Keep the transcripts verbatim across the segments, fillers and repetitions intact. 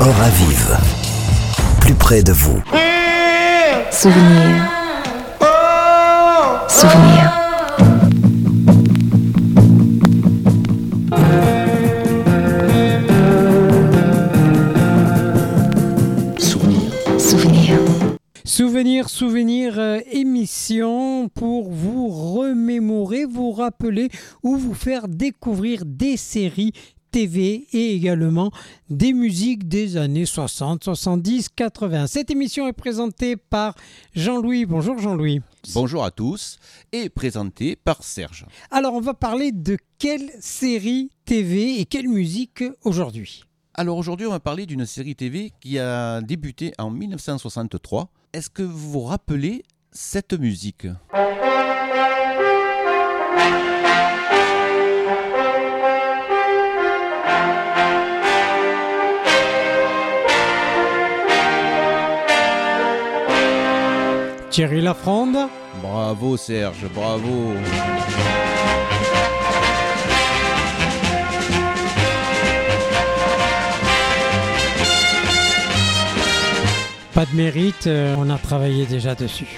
Aura vive, plus près de vous. Souvenir. Souvenir. Souvenir. Souvenir, souvenir, euh, émission pour vous remémorer, vous rappeler ou vous faire découvrir des séries T V et également des musiques des années soixante, soixante-dix, quatre-vingts. Cette émission est présentée par Jean-Louis. Bonjour Jean-Louis. Bonjour à tous et présentée par Serge. Alors on va parler de quelle série T V et quelle musique aujourd'hui ? Alors aujourd'hui, on va parler d'une série T V qui a débuté en dix-neuf cent soixante-trois. Est-ce que vous vous rappelez cette musique ? Thierry Lafronde. Bravo Serge, bravo. Pas de mérite, euh, on a travaillé déjà dessus.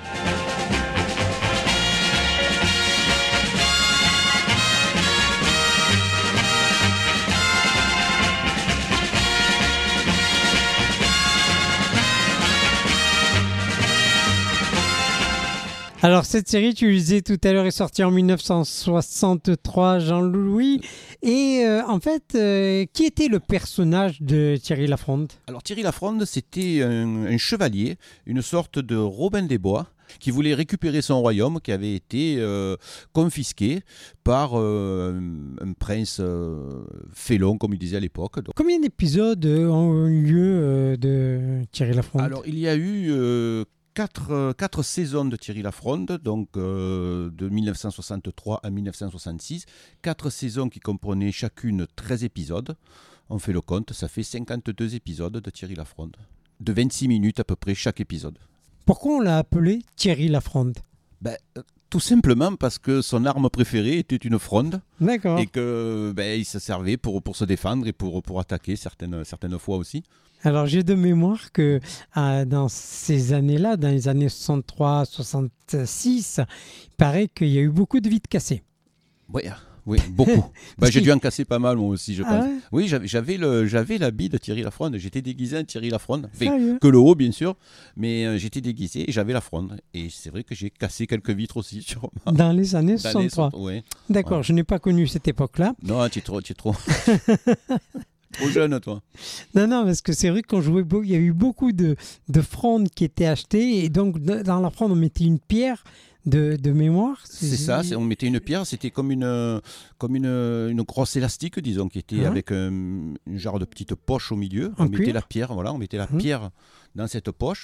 Alors cette série, tu le disais tout à l'heure, est sortie en dix-neuf cent soixante-trois, Jean-Louis. Et euh, en fait, euh, qui était le personnage de Thierry Lafronde ? Alors Thierry Lafronde, c'était un, un chevalier, une sorte de Robin des Bois, qui voulait récupérer son royaume qui avait été euh, confisqué par euh, un prince euh, félon, comme il disait à l'époque. Donc, combien d'épisodes ont eu lieu euh, de Thierry Lafronde ? Alors il y a eu... Euh, Quatre, euh, quatre saisons de Thierry Lafronde, donc euh, de dix-neuf cent soixante-trois à dix-neuf cent soixante-six. Quatre saisons qui comprenaient chacune treize épisodes. On fait le compte, ça fait cinquante-deux épisodes de Thierry Lafronde. De vingt-six minutes à peu près chaque épisode. Pourquoi on l'a appelé Thierry Lafronde ? Ben, euh, tout simplement parce que son arme préférée était une fronde. D'accord. Et qu'il ben, se servait pour, pour se défendre et pour, pour attaquer certaines, certaines fois aussi. Alors, j'ai de mémoire que euh, dans ces années-là, dans les années soixante-trois soixante-six, il paraît qu'il y a eu beaucoup de vitres cassées. Oui, oui beaucoup. ben, j'ai qu'il... dû en casser pas mal, moi aussi, je pense. Ah ouais oui, j'avais, j'avais, le, j'avais l'habit de Thierry Lafronde. J'étais déguisé en Thierry Lafronde. Enfin, Sérieux ? que le haut, bien sûr. Mais euh, j'étais déguisé et j'avais la fronde. Et c'est vrai que j'ai cassé quelques vitres aussi. Sûrement. Dans les années Dans soixante-trois. Les... Ouais. D'accord, ouais. Je n'ai pas connu cette époque-là. Non, tu es trop... Tu es trop... Trop jeune, toi. Non, non, parce que c'est vrai qu'on jouait beau, il y a eu beaucoup de, de frondes qui étaient achetées et donc dans la fronde on mettait une pierre de, de mémoire. C'est, c'est ça, c'est, on mettait une pierre, c'était comme une, comme une, une grosse élastique, disons, qui était hein? avec un, une genre de petite poche au milieu. En on cuir. mettait la pierre, voilà, on mettait la mmh. pierre dans cette poche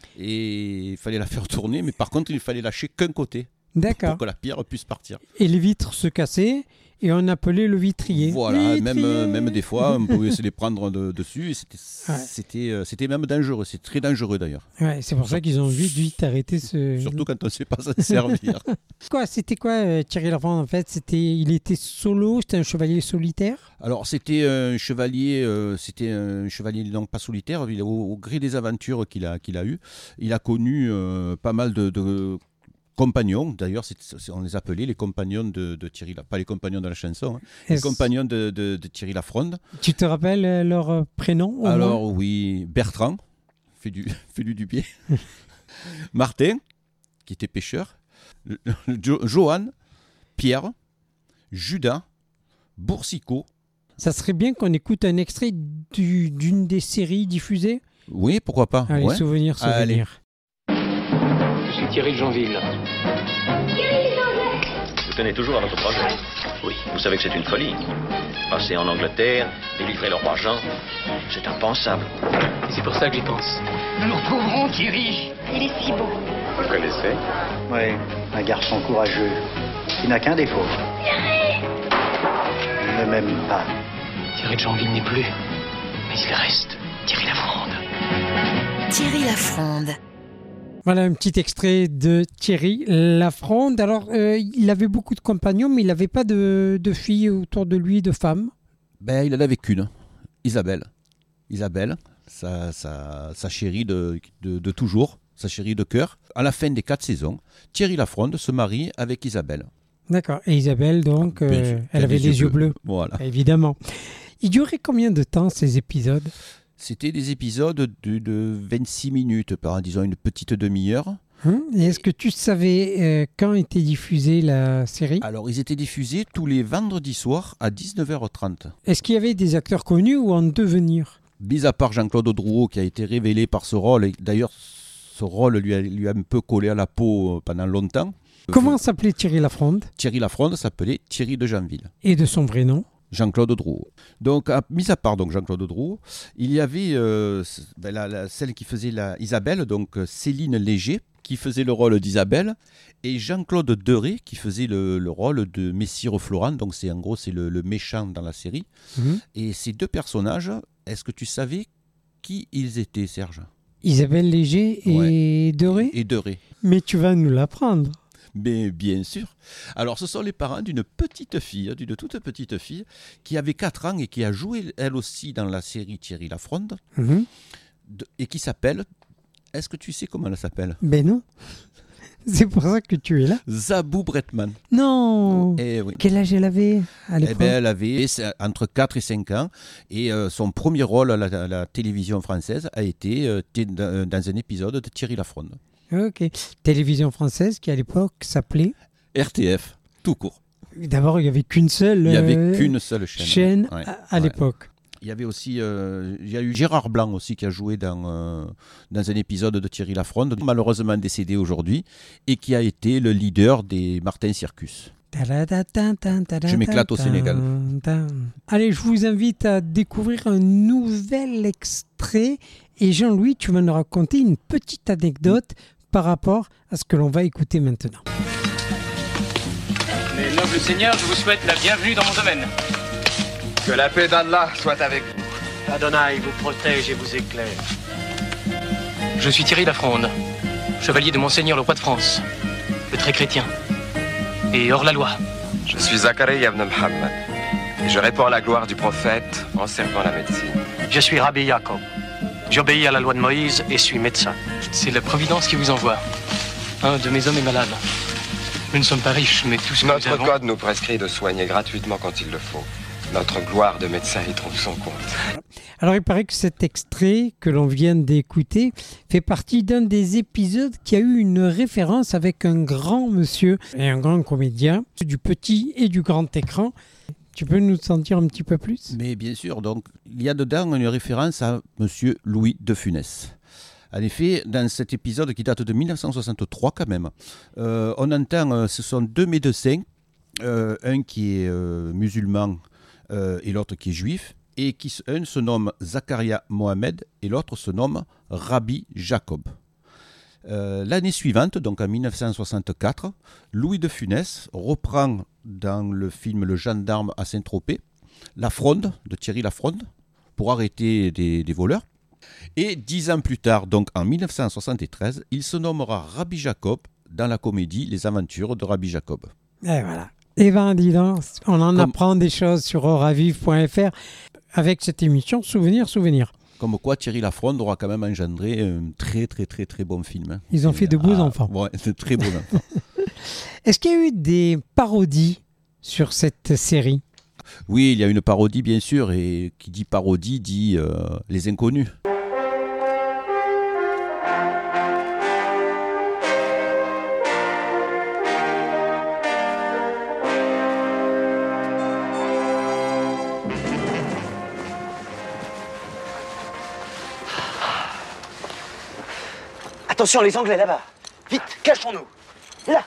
et il fallait la faire tourner, mais par contre il fallait lâcher qu'un côté. D'accord. Pour que la pierre puisse partir. Et les vitres se cassaient et on appelait le vitrier. Voilà, vitrier. Même, même des fois, on pouvait se les prendre de, dessus. Et c'était, ouais. c'était, c'était même dangereux. C'est très dangereux d'ailleurs. Ouais, c'est pour ça qu'ils ont vite, vite arrêté ce... Surtout quand on ne sait pas s'en servir. Quoi, c'était quoi euh, Thierry Lafronde en fait c'était, il était solo, c'était un chevalier solitaire ? Alors c'était un chevalier, euh, c'était un chevalier donc pas solitaire, il, au, au gré des aventures qu'il a, qu'il a eues. Il a connu euh, pas mal de... de compagnons, d'ailleurs c'est, c'est, on les appelait les compagnons de, de Thierry Lafronde, pas les compagnons de la chanson, hein, les compagnons de, de, de Thierry Lafronde. Tu te rappelles euh, leur euh, prénom au Alors moins oui, Bertrand, fait du, fait du Dupier, Martin, qui était pêcheur, jo, Johan, Pierre, Judas, Boursicot. Ça serait bien qu'on écoute un extrait du, d'une des séries diffusées ? Oui, pourquoi pas. Allez, ouais. souvenir, souvenir. Allez. Je suis Thierry de Janville. Vous tenez toujours à votre projet ? Oui. Vous savez que c'est une folie. Passer en Angleterre, délivrer le roi Jean, c'est impensable. Et c'est pour ça que j'y pense. Nous nous retrouverons, Thierry. Il est si beau. Vous le connaissez ? Oui, un garçon courageux, qui n'a qu'un défaut. Thierry ! Il ne m'aime pas. Thierry de Janville n'est plus, mais il reste. Thierry Lafronde. Thierry Lafronde. Voilà un petit extrait de Thierry Lafronde. Alors, euh, il avait beaucoup de compagnons, mais il n'avait pas de, de filles autour de lui, de femmes. Ben, il en avait qu'une, Isabelle. Isabelle, sa, sa, sa chérie de, de, de toujours, sa chérie de cœur. À la fin des quatre saisons, Thierry Lafronde se marie avec Isabelle. D'accord. Et Isabelle, donc, euh, sûr, elle avait les yeux bleus. bleus. Voilà. Évidemment. Il durait combien de temps ces épisodes ? C'était des épisodes de, de vingt-six minutes, par disons une petite demi-heure. Hum, et est-ce que tu savais euh, quand était diffusée la série ? Alors, ils étaient diffusés tous les vendredis soirs à dix-neuf heures trente. Est-ce qu'il y avait des acteurs connus ou en devenir ? Mis à part Jean-Claude Drouot qui a été révélé par ce rôle, et d'ailleurs ce rôle lui a, lui a un peu collé à la peau pendant longtemps. Comment s'appelait Thierry Lafronde ? Thierry Lafronde s'appelait Thierry de Janville. Et de son vrai nom ? Jean-Claude Drouot. Donc, à, mis à part donc Jean-Claude Drouot, il y avait euh, ben, la, la, celle qui faisait la Isabelle, donc Céline Léger, qui faisait le rôle d'Isabelle, et Jean-Claude Deray, qui faisait le, le rôle de Messire Florent, donc c'est en gros c'est le, le méchant dans la série. Mmh. Et ces deux personnages, est-ce que tu savais qui ils étaient, Serge ? Isabelle Léger et ouais. Deray ? Et Deray. Mais tu vas nous l'apprendre. Mais bien sûr. Alors, ce sont les parents d'une petite fille, d'une toute petite fille, qui avait quatre ans et qui a joué elle aussi dans la série Thierry Lafronde, mmh. de, et qui s'appelle... Est-ce que tu sais comment elle s'appelle ? Ben non. C'est pour ça que tu es là. Zabou Bretman. Non. Et oui. Quel âge elle avait à l'époque ? Eh ben, elle avait entre quatre et cinq ans. Et euh, son premier rôle à la, à la télévision française a été euh, dans un épisode de Thierry Lafronde. Ok. Télévision française qui à l'époque s'appelait ? R T F, tout court. D'abord, il n'y avait qu'une seule, il y avait euh, qu'une seule chaîne, chaîne ouais. à, à ouais. l'époque. Il y avait aussi, euh, il y a eu Gérard Blanc aussi qui a joué dans, euh, dans un épisode de Thierry Lafronde, malheureusement décédé aujourd'hui, et qui a été le leader des Martin Circus. Je m'éclate au Sénégal. Allez, je vous invite à découvrir un nouvel extrait, et Jean-Louis, tu vas nous raconter une petite anecdote par rapport à ce que l'on va écouter maintenant. Mes nobles seigneurs, je vous souhaite la bienvenue dans mon domaine. Que la paix d'Allah soit avec vous. Adonai vous protège et vous éclaire. Je suis Thierry Lafronde, chevalier de Monseigneur le roi de France, le très chrétien, et hors la loi. Je suis Zachariah ibn Muhammad, et je réponds à la gloire du prophète en servant la médecine. Je suis Rabbi Jacob. J'obéis à la loi de Moïse et suis médecin. C'est la Providence qui vous envoie. Un de mes hommes est malade. Nous ne sommes pas riches, mais tout ce que Notre nous avons... code nous prescrit de soigner gratuitement quand il le faut. Notre gloire de médecin y trouve son compte. Alors, il paraît que cet extrait que l'on vient d'écouter fait partie d'un des épisodes qui a eu une référence avec un grand monsieur et un grand comédien du petit et du grand écran. Tu peux nous en dire un petit peu plus ? Mais bien sûr, donc il y a dedans une référence à monsieur Louis de Funès. En effet, dans cet épisode qui date de dix-neuf cent soixante-trois quand même, euh, on entend, euh, ce sont deux médecins, euh, un qui est euh, musulman euh, et l'autre qui est juif, et qui, un se nomme Zachariah Mohamed et l'autre se nomme Rabbi Jacob. Euh, l'année suivante, donc en dix-neuf cent soixante-quatre, Louis de Funès reprend dans le film Le Gendarme à Saint-Tropez la fronde de Thierry Lafronde pour arrêter des, des voleurs. Et dix ans plus tard, donc en dix-neuf cent soixante-treize, il se nommera Rabbi Jacob dans la comédie Les Aventures de Rabbi Jacob. Et voilà. Et ben dis donc, on en Comme... apprend des choses sur oravive point f r avec cette émission Souvenir, Souvenir. Comme quoi Thierry Lafronde aura quand même engendré un très très très très bon film. Ils ont fait de beaux ah, enfants. Ouais, de très beaux enfants. Est-ce qu'il y a eu des parodies sur cette série ? Oui, il y a une parodie bien sûr, et qui dit parodie dit euh, Les Inconnus. Attention, les Anglais, là-bas. Vite, cachons-nous. Là.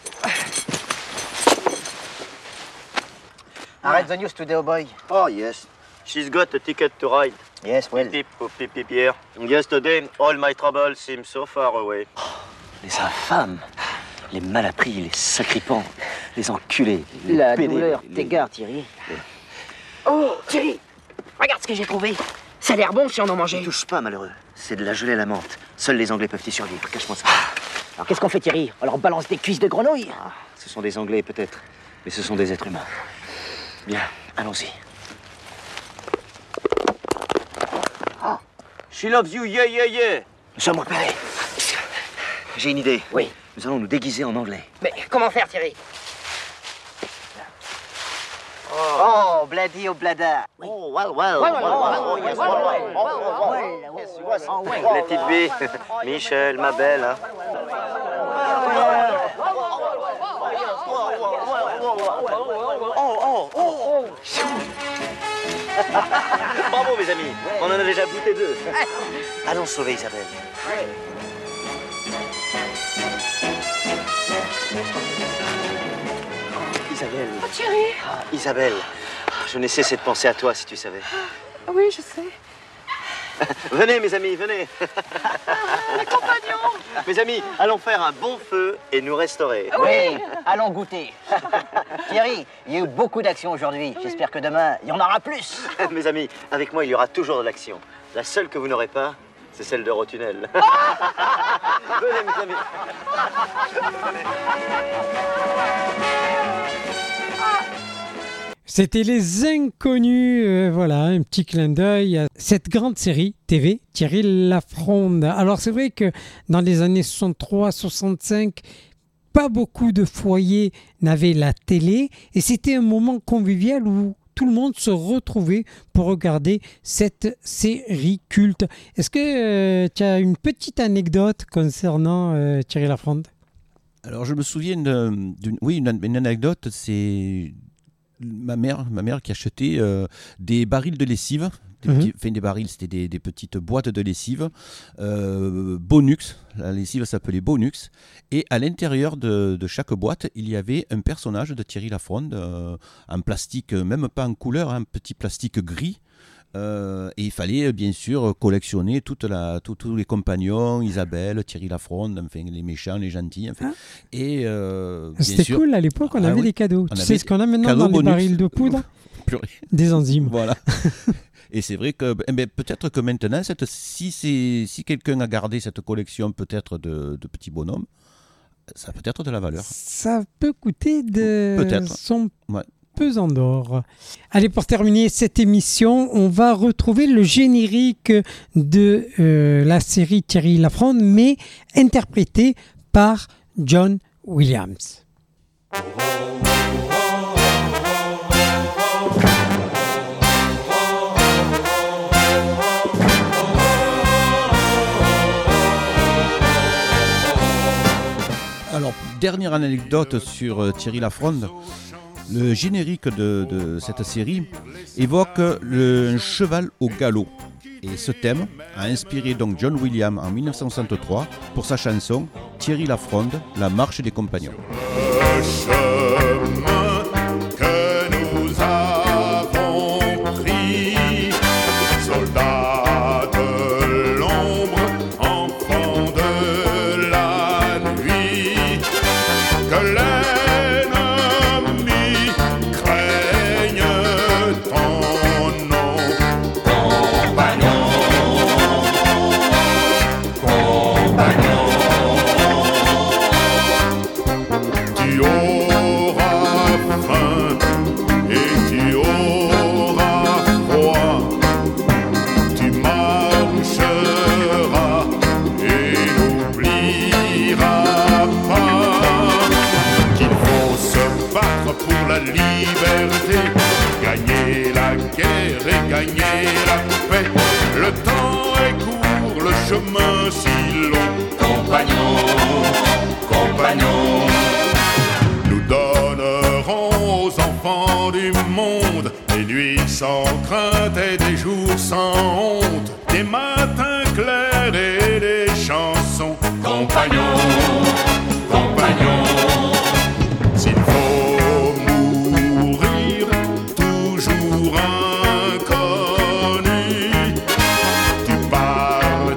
Arrête the news today, oh boy. Oh, yes. She's got a ticket to ride. Yes, well. Pip, pip, pip, here. And yesterday, all my troubles seem so far away. Oh, les infâmes, les malappris, les sacripants, les enculés, les La pédés, douleur les... t'égare, Thierry. Oh, Thierry, regarde ce que j'ai trouvé. Ça a l'air bon si on en mangeait. Ne touche pas, malheureux. C'est de la gelée à la menthe. Seuls les Anglais peuvent y survivre. Cache-moi ça. Alors qu'est-ce qu'on fait, Thierry? On leur balance des cuisses de grenouille? Ah, ce sont des Anglais, peut-être. Mais ce sont des êtres humains. Bien, allons-y. She loves you, yeah, yeah, yeah. Nous sommes repérés. J'ai une idée. Oui. Nous allons nous déguiser en anglais. Mais comment faire, Thierry? Oh, Blady au Blada. Oh, well, well. Well, well, well, well, oh, yes, well, well, well, well. well, Oh, well, oh, well, yes, well, yes. well, well, La well, petite bille. Michel, ma belle, hein. Oh, oh, oh, oh. Bravo, mes amis. On en a déjà goûté deux. Allons sauver Isabelle. Isabelle. Oh, Thierry. Ah, Isabelle. Je n'ai cessé de penser à toi, si tu savais. Ah, oui, je sais. Venez, mes amis, venez. Les compagnons. Mes amis, allons faire un bon feu et nous restaurer. Oui, allons goûter. Thierry, il y a eu beaucoup d'actions aujourd'hui. J'espère que demain, il y en aura plus. Mes amis, avec moi, il y aura toujours de l'action. La seule que vous n'aurez pas, c'est celle d'Eurotunnel. Venez, mes amis. C'était Les Inconnus, euh, voilà, un petit clin d'œil à cette grande série T V, Thierry Lafronde. Alors c'est vrai que dans les années soixante-trois soixante-cinq, pas beaucoup de foyers n'avaient la télé et c'était un moment convivial où tout le monde se retrouvait pour regarder cette série culte. Est-ce que euh, tu as une petite anecdote concernant euh, Thierry Lafronde? Alors je me souviens d'une, d'une oui, une, une anecdote, c'est ma mère, ma mère qui achetait euh, des barils de lessive. Des, Mmh. petits, enfin, des barils, c'était des, des petites boîtes de lessive. Euh, Bonux, la lessive s'appelait Bonux. Et à l'intérieur de, de chaque boîte, il y avait un personnage de Thierry Lafronde, euh, en plastique, même pas en couleur, un petit plastique gris. Euh, et il fallait bien sûr collectionner toute la, tout, tous les compagnons, Isabelle, Thierry Lafronde, enfin, les méchants, les gentils. Enfin. Ah. Et euh, c'était sûr, cool à l'époque, on ah, avait oui. des cadeaux. On tu sais ce qu'on a maintenant dans les bonus. barils de poudre? Des enzymes. Voilà. Et c'est vrai que eh bien, peut-être que maintenant, cette, si, c'est, si quelqu'un a gardé cette collection peut-être de, de petits bonhommes, ça a peut-être de la valeur. Ça peut coûter de peut-être. son ouais. pesant d'or. Allez, pour terminer cette émission, on va retrouver le générique de euh, la série Thierry Lafronde, mais interprété par John Williams. Alors, dernière anecdote sur euh, Thierry Lafronde. Le générique de, de cette série évoque le, un cheval au galop. Et ce thème a inspiré donc John Williams en dix-neuf cent soixante-trois pour sa chanson Thierry Lafronde, La marche des compagnons. Le chemin que nous avons pris, soldats de l'ombre, enfants de la nuit, que l'ennemi craigne ton nom, compagnon, compagnon. Tu auras faim et tu auras froid, tu marcheras et n'oublieras pas qu'il faut se battre pour la liberté, gagner la guerre et gagner la paix. Le temps est court, le chemin si long, compagnon, compagnon. Nous donnerons aux enfants du monde des nuits sans crainte et des jours sans honte, des matins clairs et des chansons. Compagnons, compagnons, s'il faut mourir toujours inconnu, tu partiras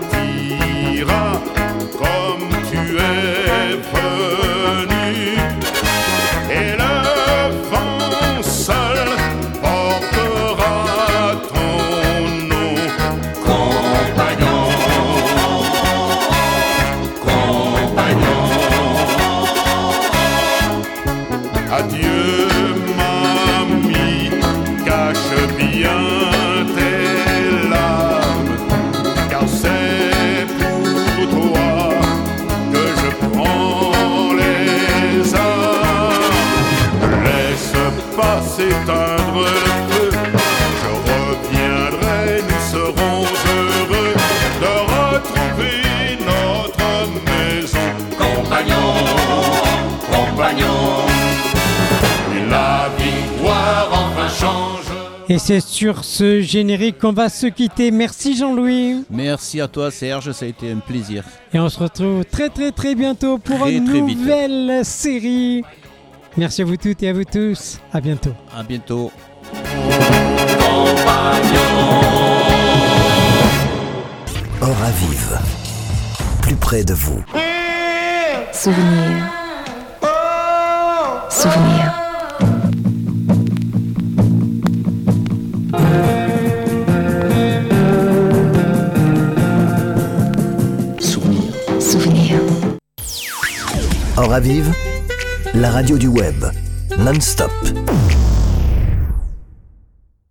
comme tu es venu. Et le vent seul portera ton nom, compagnon, compagnon. Et c'est sur ce générique qu'on va se quitter. Merci Jean-Louis. Merci à toi Serge, ça a été un plaisir. Et on se retrouve très très très bientôt pour très, une très nouvelle vite. série. Merci à vous toutes et à vous tous. À bientôt. À bientôt. Hors à vivre. Plus près de vous. Souvenir. Souvenir. Souvenir. Souvenir. Hors à vivre, la radio du web. Non-stop.